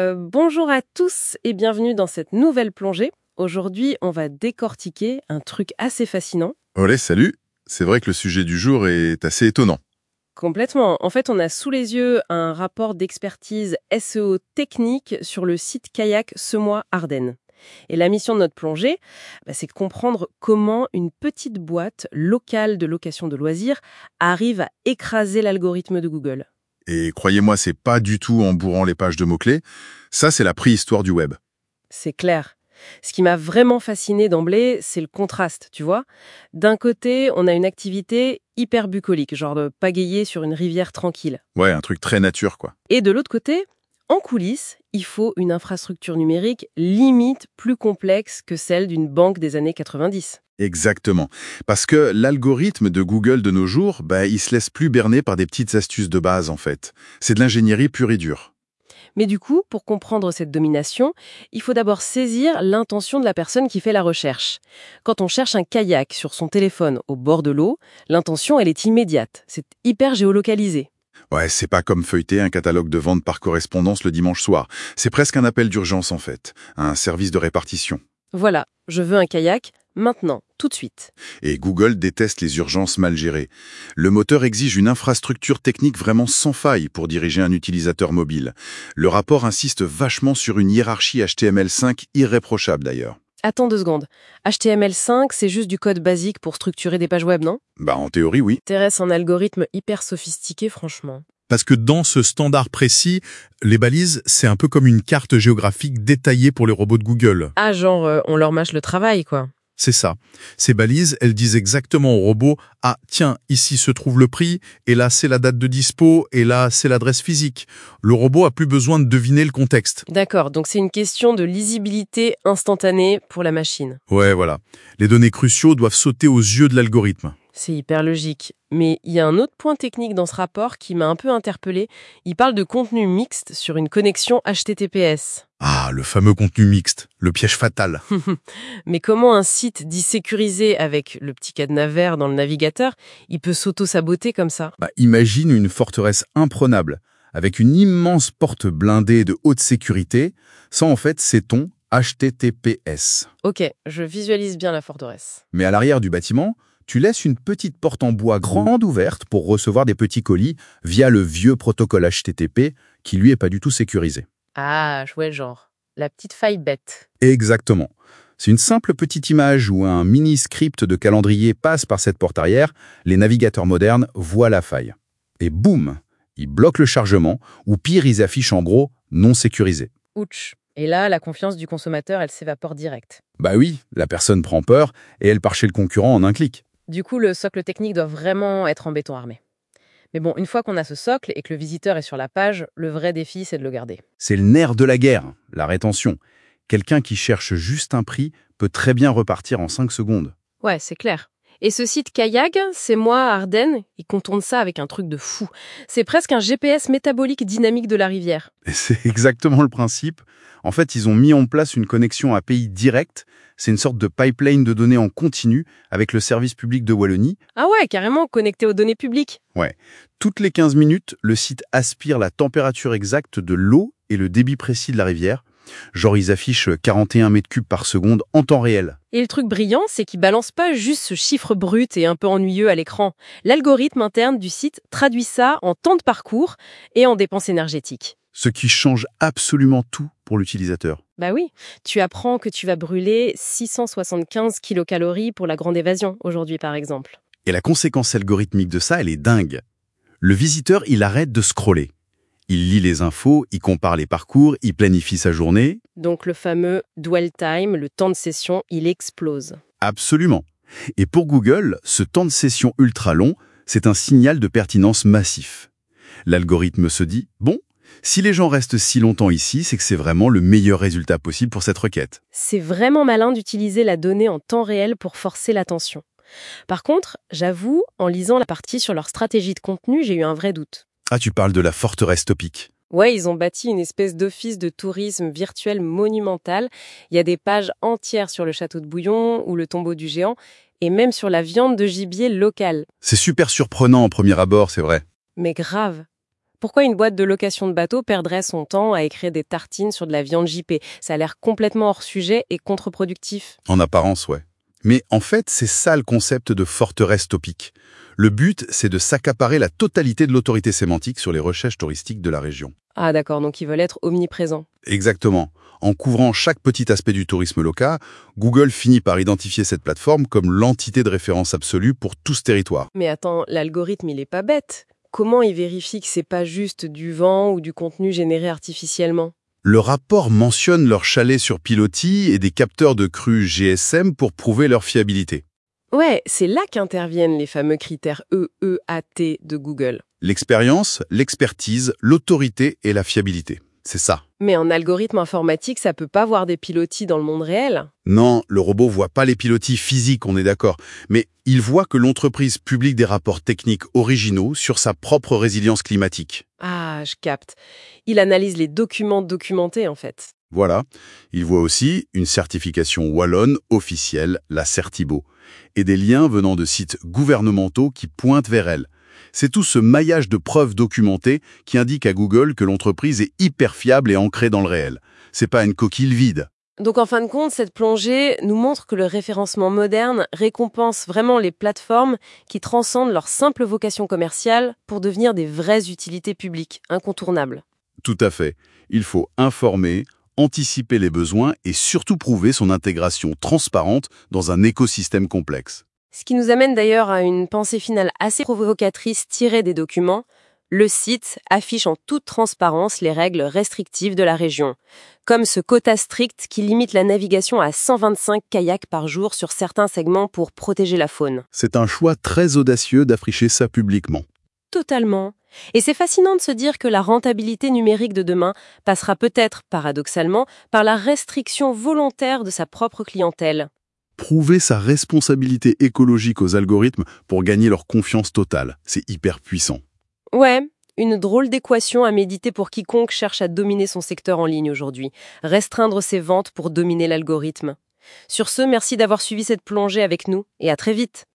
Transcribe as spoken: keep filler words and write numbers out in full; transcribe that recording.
Euh, bonjour à tous et bienvenue dans cette nouvelle plongée. Aujourd'hui, on va décortiquer un truc assez fascinant. Olé, salut. C'est vrai que le sujet du jour est assez étonnant. Complètement. En fait, on a sous les yeux un rapport d'expertise S E O technique sur le site kayak Semois Ardennes. Et la mission de notre plongée, bah, c'est de comprendre comment une petite boîte locale de location de loisirs arrive à écraser l'algorithme de Google. Et croyez-moi, c'est pas du tout en bourrant les pages de mots-clés. Ça, c'est la préhistoire du web. C'est clair. Ce qui m'a vraiment fasciné d'emblée, c'est le contraste, tu vois. D'un côté, on a une activité hyper bucolique, genre de pagayer sur une rivière tranquille. Ouais, un truc très nature, quoi. Et de l'autre côté, en coulisses, il faut une infrastructure numérique limite plus complexe que celle d'une banque des années quatre-vingt-dix. Exactement. Parce que l'algorithme de Google de nos jours, bah, il se laisse plus berner par des petites astuces de base, en fait. C'est de l'ingénierie pure et dure. Mais du coup, pour comprendre cette domination, il faut d'abord saisir l'intention de la personne qui fait la recherche. Quand on cherche un kayak sur son téléphone au bord de l'eau, l'intention, elle est immédiate. C'est hyper géolocalisé. Ouais, c'est pas comme feuilleter un catalogue de vente par correspondance le dimanche soir. C'est presque un appel d'urgence, en fait. Un service de répartition. Voilà, je veux un kayak, maintenant, tout de suite. Et Google déteste les urgences mal gérées. Le moteur exige une infrastructure technique vraiment sans faille pour diriger un utilisateur mobile. Le rapport insiste vachement sur une hiérarchie H T M L cinq irréprochable d'ailleurs. Attends deux secondes. H T M L cinq, c'est juste du code basique pour structurer des pages web, non? Bah en théorie oui. Intéresse un algorithme hyper sophistiqué, franchement. Parce que dans ce standard précis, les balises, c'est un peu comme une carte géographique détaillée pour les robots de Google. Ah, genre, euh, on leur mâche le travail, quoi. C'est ça. Ces balises, elles disent exactement au robot « Ah, tiens, ici se trouve le prix, et là c'est la date de dispo, et là c'est l'adresse physique ». Le robot a plus besoin de deviner le contexte. D'accord, donc c'est une question de lisibilité instantanée pour la machine. Ouais, voilà. Les données cruciaux doivent sauter aux yeux de l'algorithme. C'est hyper logique. Mais il y a un autre point technique dans ce rapport qui m'a un peu interpellée. Il parle de contenu mixte sur une connexion H T T P S. Ah, le fameux contenu mixte, le piège fatal. Mais comment un site dit sécurisé avec le petit cadenas vert dans le navigateur, il peut s'auto-saboter comme ça? Bah, imagine une forteresse imprenable, avec une immense porte blindée de haute sécurité, sans en fait sait-on H T T P S. Ok, je visualise bien la forteresse. Mais à l'arrière du bâtiment, tu laisses une petite porte en bois grande ouverte pour recevoir des petits colis via le vieux protocole H T T P qui lui est pas du tout sécurisé. Ah, ouais, genre, la petite faille bête. Exactement. C'est une simple petite image où un mini-script de calendrier passe par cette porte arrière, les navigateurs modernes voient la faille. Et boum, ils bloquent le chargement, ou pire, ils affichent en gros « non sécurisé ». Ouch. Et là, la confiance du consommateur, elle s'évapore direct. Bah oui, la personne prend peur et elle part chez le concurrent en un clic. Du coup, le socle technique doit vraiment être en béton armé. Mais bon, une fois qu'on a ce socle et que le visiteur est sur la page, le vrai défi, c'est de le garder. C'est le nerf de la guerre, la rétention. Quelqu'un qui cherche juste un prix peut très bien repartir en cinq secondes. Ouais, c'est clair. Et ce site kayak, c'est moi, Ardennes, il contourne ça avec un truc de fou. C'est presque un G P S métabolique dynamique de la rivière. Et c'est exactement le principe. En fait, ils ont mis en place une connexion A P I directe. C'est une sorte de pipeline de données en continu avec le service public de Wallonie. Ah ouais, carrément, connecté aux données publiques. Ouais. Toutes les quinze minutes, le site aspire la température exacte de l'eau et le débit précis de la rivière. Genre, ils affichent quarante et un mètres cubes par seconde en temps réel. Et le truc brillant, c'est qu'ils balancent pas juste ce chiffre brut et un peu ennuyeux à l'écran. L'algorithme interne du site traduit ça en temps de parcours et en dépenses énergétiques. Ce qui change absolument tout pour l'utilisateur. Bah oui, tu apprends que tu vas brûler six cent soixante-quinze kilocalories pour la grande évasion aujourd'hui par exemple. Et la conséquence algorithmique de ça, elle est dingue. Le visiteur, il arrête de scroller. Il lit les infos, il compare les parcours, il planifie sa journée. Donc le fameux dwell time, le temps de session, il explose. Absolument. Et pour Google, ce temps de session ultra long, c'est un signal de pertinence massif. L'algorithme se dit, bon, si les gens restent si longtemps ici, c'est que c'est vraiment le meilleur résultat possible pour cette requête. C'est vraiment malin d'utiliser la donnée en temps réel pour forcer l'attention. Par contre, j'avoue, en lisant la partie sur leur stratégie de contenu, j'ai eu un vrai doute. Ah, tu parles de la forteresse topique. Ouais, ils ont bâti une espèce d'office de tourisme virtuel monumental. Il y a des pages entières sur le château de Bouillon ou le tombeau du géant, et même sur la viande de gibier locale. C'est super surprenant en premier abord, c'est vrai. Mais grave. Pourquoi une boîte de location de bateau perdrait son temps à écrire des tartines sur de la viande J P? Ça a l'air complètement hors sujet et contre-productif. En apparence, ouais. Mais en fait, c'est ça le concept de forteresse topique. Le but, c'est de s'accaparer la totalité de l'autorité sémantique sur les recherches touristiques de la région. Ah d'accord, donc ils veulent être omniprésents. Exactement. En couvrant chaque petit aspect du tourisme local, Google finit par identifier cette plateforme comme l'entité de référence absolue pour tout ce territoire. Mais attends, l'algorithme, il est pas bête. Comment il vérifie que c'est pas juste du vent ou du contenu généré artificiellement? Le rapport mentionne leurs chalets sur pilotis et des capteurs de crues G S M pour prouver leur fiabilité. Ouais, c'est là qu'interviennent les fameux critères E E A T de Google. L'expérience, l'expertise, l'autorité et la fiabilité. C'est ça. Mais en algorithme informatique, ça peut pas voir des pilotis dans le monde réel. Non, le robot voit pas les pilotis physiques, on est d'accord. Mais il voit que l'entreprise publie des rapports techniques originaux sur sa propre résilience climatique. Ah, je capte. Il analyse les documents documentés, en fait. Voilà. Il voit aussi une certification wallonne officielle, la Certibo, et des liens venant de sites gouvernementaux qui pointent vers elle. C'est tout ce maillage de preuves documentées qui indique à Google que l'entreprise est hyper fiable et ancrée dans le réel. C'est pas une coquille vide. Donc en fin de compte, cette plongée nous montre que le référencement moderne récompense vraiment les plateformes qui transcendent leur simple vocation commerciale pour devenir des vraies utilités publiques, incontournables. Tout à fait. Il faut informer, anticiper les besoins et surtout prouver son intégration transparente dans un écosystème complexe. Ce qui nous amène d'ailleurs à une pensée finale assez provocatrice tirée des documents. Le site affiche en toute transparence les règles restrictives de la région, comme ce quota strict qui limite la navigation à cent vingt-cinq kayaks par jour sur certains segments pour protéger la faune. C'est un choix très audacieux d'afficher ça publiquement. Totalement. Et c'est fascinant de se dire que la rentabilité numérique de demain passera peut-être, paradoxalement, par la restriction volontaire de sa propre clientèle. Prouver sa responsabilité écologique aux algorithmes pour gagner leur confiance totale, c'est hyper puissant. Ouais, une drôle d'équation à méditer pour quiconque cherche à dominer son secteur en ligne aujourd'hui. Restreindre ses ventes pour dominer l'algorithme. Sur ce, merci d'avoir suivi cette plongée avec nous et à très vite.